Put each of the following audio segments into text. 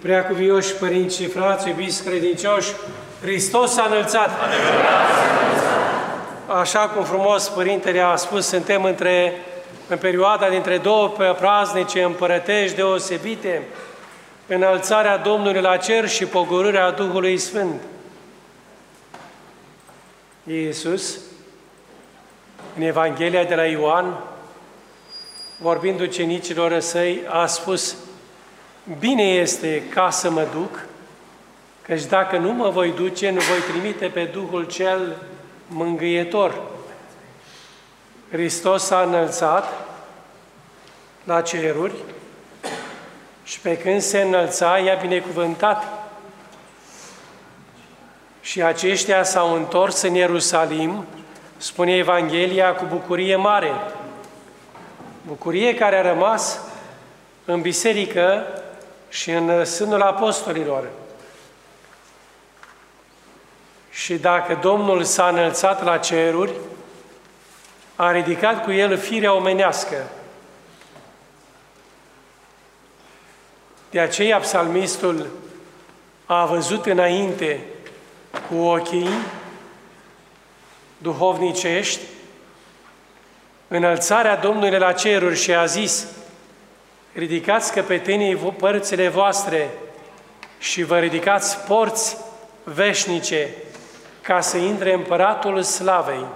Preacuvioși părinți și frați, iubiți credincioși, Hristos s-a înălțat! Așa cum frumos Părintele a spus, suntem în perioada dintre două praznice împărătești deosebite, înălțarea Domnului la cer și pogorârea Duhului Sfânt. Iisus, în Evanghelia de la Ioan, vorbind ucenicilor săi, a spus: bine este ca să mă duc, căci dacă nu mă voi duce, nu voi trimite pe Duhul cel mângâietor. Hristos s-a înălțat la ceruri și pe când se înălța, i-a binecuvântat. Și aceștia s-au întors în Ierusalim, spune Evanghelia, cu bucurie mare. Bucurie care a rămas în biserică și în sânul apostolilor. Și dacă Domnul s-a înălțat la ceruri, a ridicat cu El firea omenească. De aceea psalmistul a văzut înainte cu ochii duhovnicești înălțarea Domnului la ceruri și a zis: ridicați căpetenii părțile voastre și vă ridicați porți veșnice ca să intre Împăratul Slavei.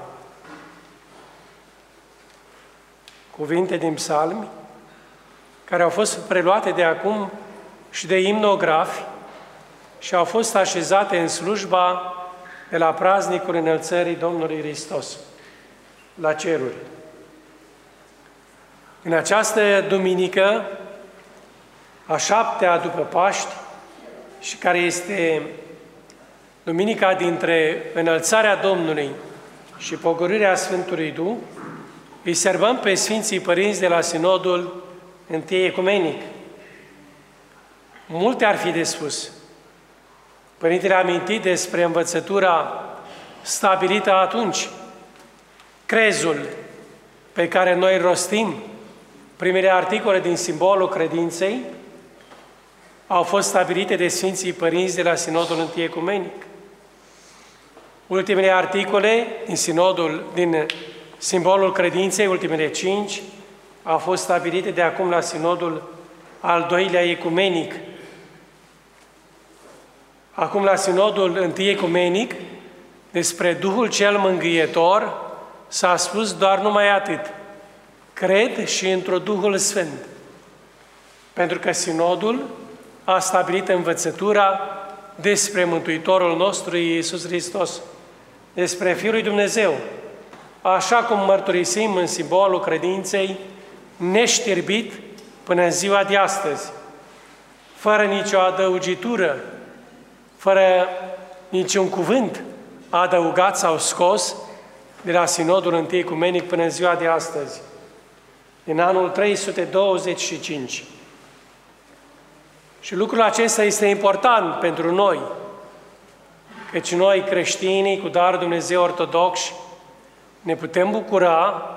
Cuvinte din psalmi care au fost preluate de acum și de imnografi și au fost așezate în slujba de la praznicul înălțării Domnului Hristos la ceruri. În această duminică, a șaptea după Paști, și care este duminica dintre înălțarea Domnului și pogorârea Sfântului Duh, îi sărbăm pe Sfinții Părinți de la Sinodul Întâi Ecumenic. Multe ar fi de spus. Părintele a amintit despre învățătura stabilită atunci, crezul pe care noi rostim, primele articole din simbolul credinței, au fost stabilite de Sfinții Părinți de la Sinodul Întâi Ecumenic. Ultimele articole din simbolul credinței, ultimele 5, au fost stabilite de acum la Sinodul al doilea ecumenic. Acum la Sinodul Întâi Ecumenic, despre Duhul cel mângâietor, s-a spus doar numai atât: cred și într-o Duhul Sfânt. Pentru că Sinodul a stabilit învățătura despre Mântuitorul nostru Iisus Hristos, despre Fiul lui Dumnezeu, așa cum mărturisim în simbolul credinței, neștirbit până în ziua de astăzi, fără nicio adăugitură, fără niciun cuvânt adăugat sau scos de la Sinodul Întâi Ecumenic până în ziua de astăzi, în anul 325. Și lucrul acesta este important pentru noi, căci noi, creștinii, cu darul Dumnezeu ortodoxi, ne putem bucura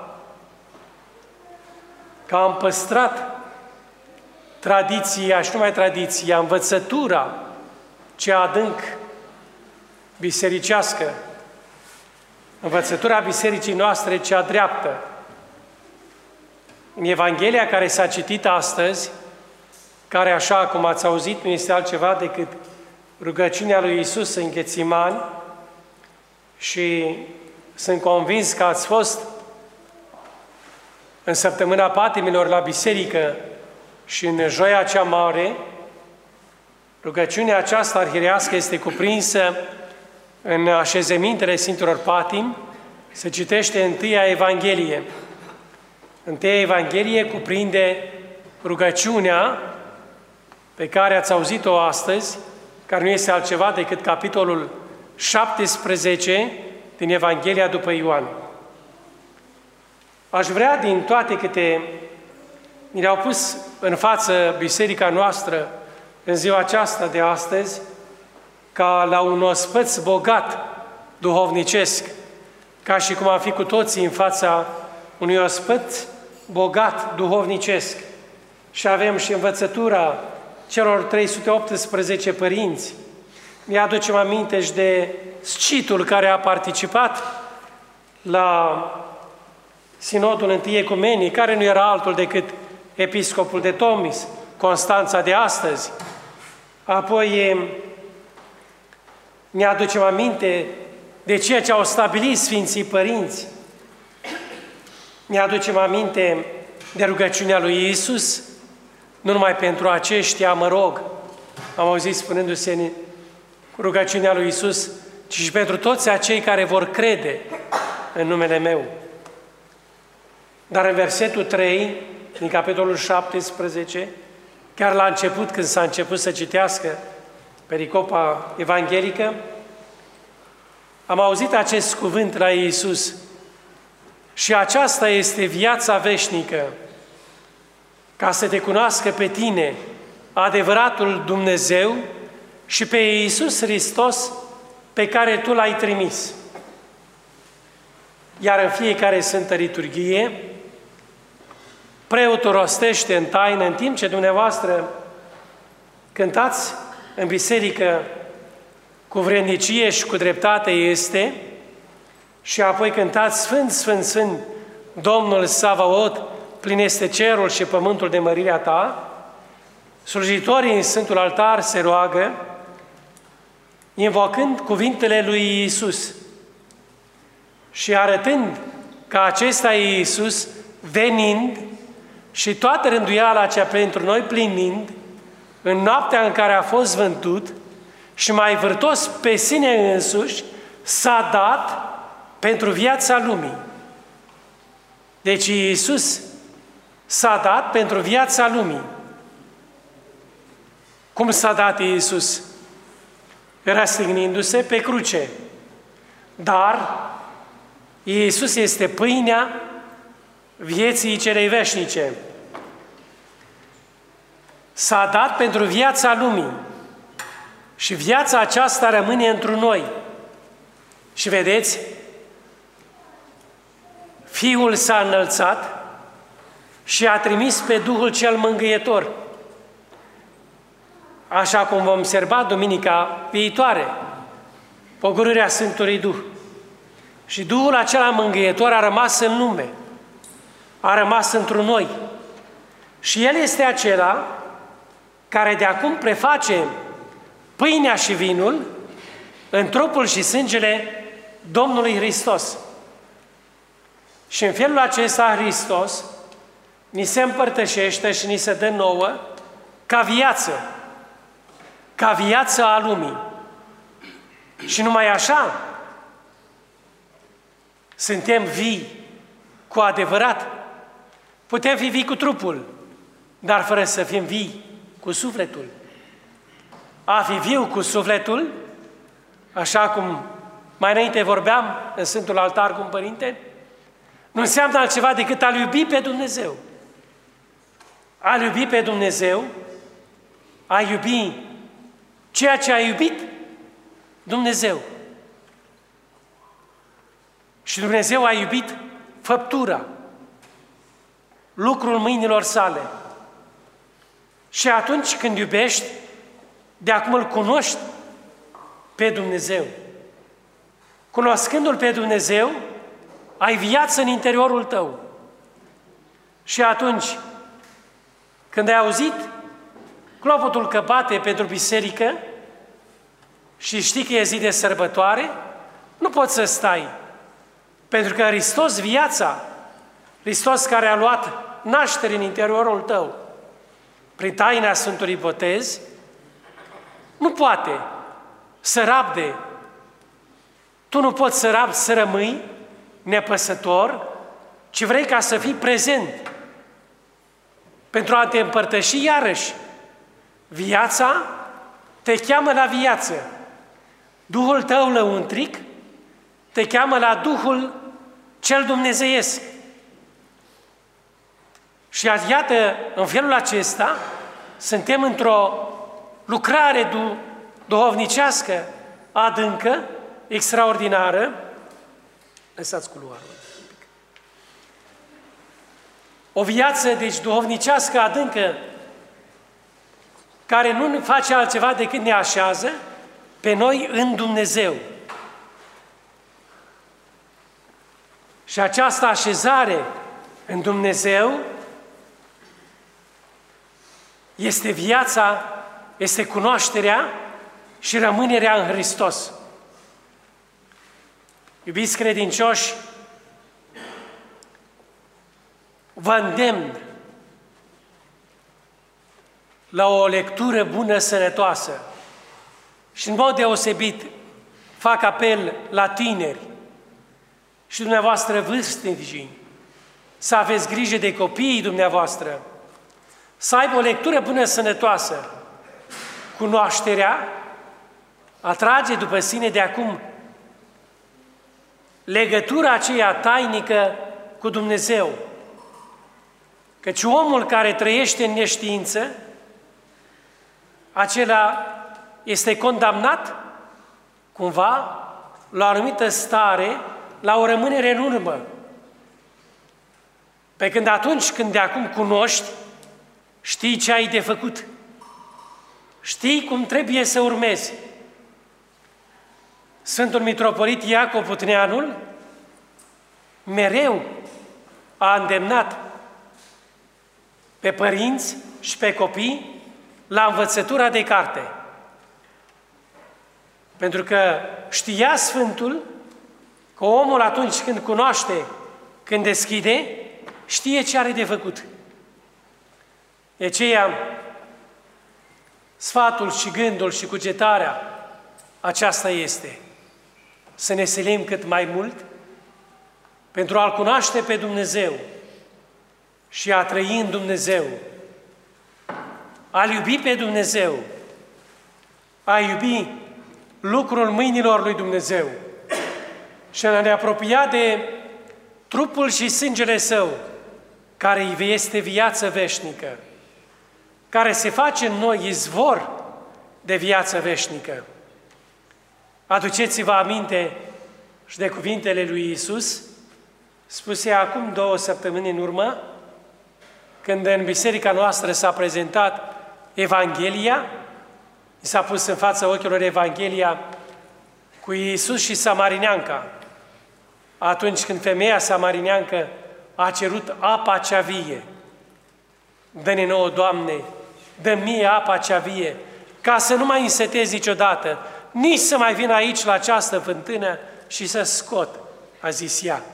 că am păstrat tradiția, și numai tradiția, învățătura cea adânc bisericească, învățătura bisericii noastre cea dreaptă. În Evanghelia care s-a citit astăzi, care, așa cum ați auzit, nu este altceva decât rugăciunea lui Iisus în Ghețimani, și sunt convins că ați fost în săptămâna patimilor la biserică și în joia cea mare, rugăciunea aceasta arhierească este cuprinsă în așezămintele Sfinților Patimi, se citește Întâia Evanghelie. Întâia Evanghelie cuprinde rugăciunea pe care ați auzit-o astăzi, care nu este altceva decât capitolul 17 din Evanghelia după Ioan. Aș vrea, din toate câte mi le-au pus în față biserica noastră în ziua aceasta de astăzi, ca la un ospăț bogat duhovnicesc, ca și cum am fi cu toții în fața unui ospăț bogat duhovnicesc. Și avem și învățătura celor 318 părinți. Ne aducem aminte și de scitul care a participat la Sinodul Întâi Ecumenic, care nu era altul decât episcopul de Tomis, Constanța de astăzi. Apoi ne aducem aminte de ceea ce au stabilit Sfinții Părinți. Ne aducem aminte de rugăciunea lui Iisus, nu numai pentru aceștia mă rog, am auzit spunându-se în rugăciunea lui Iisus, ci și pentru toți acei care vor crede în numele meu. Dar în versetul 3, din capitolul 17, chiar la început, când s-a început să citească pericopa evanghelică, am auzit acest cuvânt la Iisus: și aceasta este viața veșnică, ca să te cunoască pe tine, adevăratul Dumnezeu, și pe Iisus Hristos, pe care Tu L-ai trimis. Iar în fiecare Sfântă Liturghie, preotul rostește în taină, în timp ce dumneavoastră cântați în biserică cu vrednicie și cu dreptate este, și apoi cântați Sfânt, Sfânt, Sfânt, Domnul Savaot, plin este cerul și pământul de mărirea Ta, slujitorii în Sfântul Altar se roagă, invocând cuvintele lui Iisus și arătând că acesta e Iisus venind și toată rânduiala cea pentru noi plinind, în noaptea în care a fost vântut și mai vârtos pe sine însuși, s-a dat pentru viața lumii. Deci Iisus s-a dat pentru viața lumii. Cum s-a dat Iisus? Răstignindu-se pe cruce. Dar Iisus este pâinea vieții celei veșnice. S-a dat pentru viața lumii. Și viața aceasta rămâne întru noi. Și vedeți, Fiul s-a înălțat și a trimis pe Duhul cel Mângâietor. Așa cum vom observa duminica viitoare, pogorârea Sfântului Duh. Și Duhul acela Mângâietor a rămas în lume, a rămas întru noi. Și El este acela care de acum preface pâinea și vinul în trupul și sângele Domnului Hristos. Și în felul acesta Hristos ni se împărtășește și ni se dă nouă ca viață a lumii. Și numai așa suntem vii cu adevărat. Putem fi vii cu trupul, dar fără să fim vii cu sufletul. A fi viu cu sufletul, așa cum mai înainte vorbeam în Sfântul Altar cu un părinte, nu înseamnă altceva decât a-L iubi pe Dumnezeu. A-L iubi pe Dumnezeu, a iubi ceea ce a iubit Dumnezeu. Și Dumnezeu a iubit făptura, lucrul mâinilor sale. Și atunci când iubești, de acum îl cunoști pe Dumnezeu. Cunoscându-L pe Dumnezeu, ai viață în interiorul tău. Și atunci, când ai auzit clopotul că bate pentru biserică și știi că e zi de sărbătoare, nu poți să stai. Pentru că Hristos, viața, Hristos care a luat naștere în interiorul tău, prin taina Sfântului Botez, nu poate să rabde. Tu nu poți să rabdi să rămâi nepăsător, ci vrei ca să fii prezent pentru a te împărtăși iarăși. Viața te cheamă la viață. Duhul tău lăuntric te cheamă la Duhul cel dumnezeiesc. Și iată, în felul acesta, suntem într-o lucrare duhovnicească adâncă, extraordinară. Lăsați culoarul. O viață, deci, duhovnicească adâncă, care nu face altceva decât ne așează pe noi în Dumnezeu. Și această așezare în Dumnezeu este viața, este cunoașterea și rămânerea în Hristos. Iubiți credincioși, vă îndemn la o lectură bună, sănătoasă. Și în mod deosebit fac apel la tineri și dumneavoastră vârstnici, să aveți grijă de copiii dumneavoastră, să aibă o lectură bună, sănătoasă. Cunoașterea atrage după sine de acum legătura aceea tainică cu Dumnezeu. Căci omul care trăiește în neștiință, acela este condamnat cumva la o anumită stare, la o rămânere în urmă. Pe când atunci când de acum cunoști, știi ce ai de făcut. Știi cum trebuie să urmezi. Sfântul Mitropolit Iacov Putneanul mereu a îndemnat pe părinți și pe copii la învățătura de carte. Pentru că știa Sfântul că omul atunci când cunoaște, când deschide, știe ce are de făcut. De aceea, sfatul și gândul și cugetarea aceasta este să ne silim cât mai mult pentru a-L cunoaște pe Dumnezeu și a trăi în Dumnezeu, a-L iubi pe Dumnezeu, a iubi lucrul mâinilor lui Dumnezeu și a ne apropia de trupul și sângele Său, care îi este viață veșnică, care se face în noi izvor de viață veșnică. Aduceți-vă aminte și de cuvintele lui Iisus, spuse acum 2 săptămâni în urmă, când în biserica noastră s-a prezentat Evanghelia, i s-a pus în fața ochilor Evanghelia cu Iisus și samarineanca. Atunci când femeia samarineancă a cerut apa cea vie. Dă-ne nouă, Doamne, dă-mi mie apa cea vie, ca să nu mai însetez niciodată, nici să mai vin aici la această fântână și să scot, a zis ea.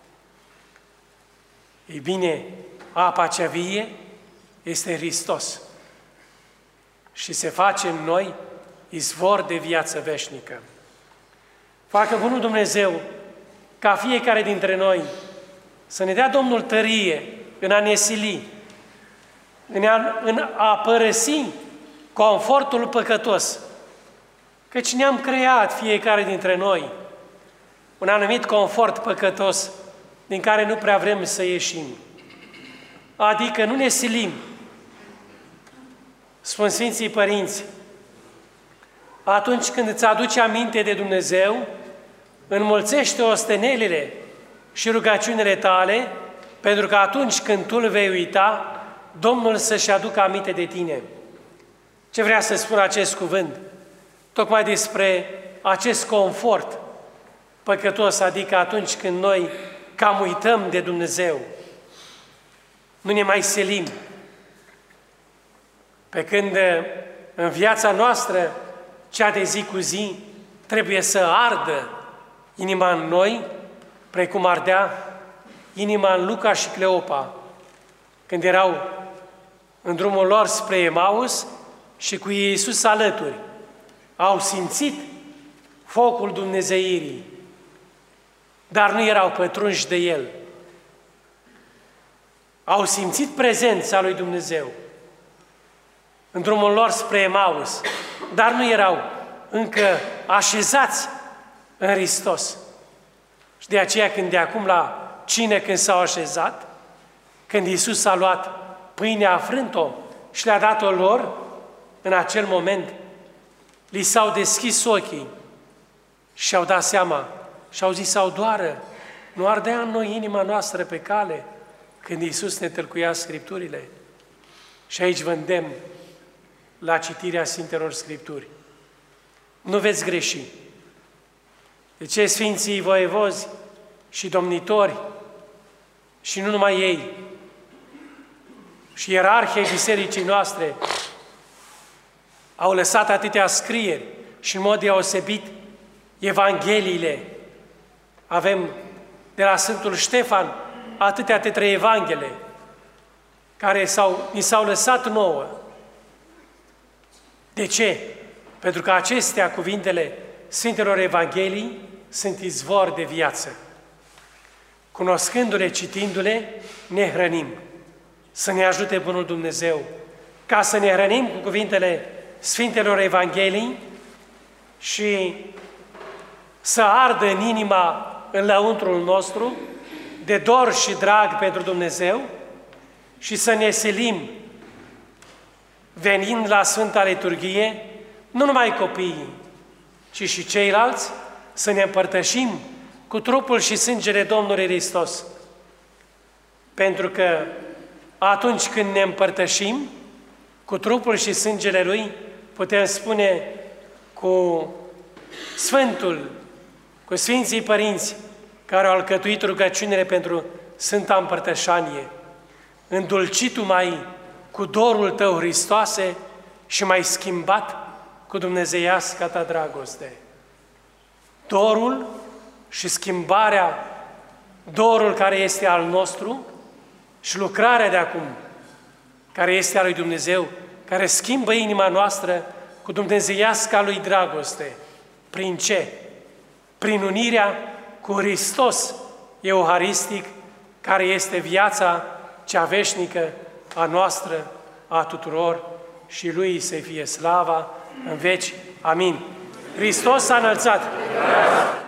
Ei bine, apa cea vie este Hristos și se face în noi izvor de viață veșnică. Facă bunul Dumnezeu ca fiecare dintre noi să ne dea Domnul tărie în a ne sili, în a părăsi confortul păcătos. Căci ne-am creat fiecare dintre noi un anumit confort păcătos din care nu prea vrem să ieșim. Adică nu ne silim. Spun Sfinții Părinți, atunci când îți aduci aminte de Dumnezeu, înmulțește ostenelile și rugăciunile tale, pentru că atunci când tu îl vei uita, Domnul să-și aducă aminte de tine. Ce vrea să spun acest cuvânt? Tocmai despre acest confort păcătos, adică atunci când noi cam uităm de Dumnezeu, nu ne mai selim. Pe când în viața noastră, cea de zi cu zi, trebuie să ardă inima în noi, precum ardea inima în Luca și Cleopa, când erau în drumul lor spre Emaus și cu Iisus alături. Au simțit focul dumnezeirii, dar nu erau pătrunși de El. Au simțit prezența lui Dumnezeu în drumul lor spre Emaus, dar nu erau încă așezați în Hristos. Și de aceea când de acum la cină, când s-au așezat, când Iisus a luat pâinea, a frânt-o și le-a dat-o lor, în acel moment li s-au deschis ochii și au dat seama și au zis, sau doară, nu ardea în noi inima noastră pe cale când Iisus ne tălcuia Scripturile? Și aici vă îndemn la citirea Sfintelor Scripturi. Nu veți greși. De ce Sfinții voievozi și domnitori, și nu numai ei, și ierarhii bisericii noastre au lăsat atâtea scrieri și în mod deosebit Evangheliile. Avem de la Sfântul Ștefan atâtea tetraevanghele care ni s-au lăsat nouă. De ce? Pentru că acestea, cuvintele Sfintelor Evanghelii, sunt izvor de viață. Cunoscându-le, citindu-le, ne hrănim. Să ne ajute Bunul Dumnezeu ca să ne hrănim cu cuvintele Sfintelor Evanghelii și să ardă în inima, în lăuntrul nostru, de dor și drag pentru Dumnezeu și să ne silim, venind la Sfânta Liturghie, nu numai copiii, ci și ceilalți, să ne împărtășim cu trupul și sângele Domnului Hristos. Pentru că atunci când ne împărtășim cu trupul și sângele Lui, putem spune cu Sfântul, cu Sfinții Părinți, care au alcătuit rugăciunile pentru Sfânta Împărtășanie, îndulcit-o mai cu dorul Tău, Hristoase, și mai schimbat cu dumnezeiasca Ta dragoste. Dorul și schimbarea, dorul care este al nostru și lucrarea de acum, care este a lui Dumnezeu, care schimbă inima noastră cu dumnezeiasca Lui dragoste. Prin ce? Prin unirea cu Hristos euharistic, care este viața cea veșnică a noastră, a tuturor, și Lui să fie slava în veci. Amin. Hristos s-a înălțat!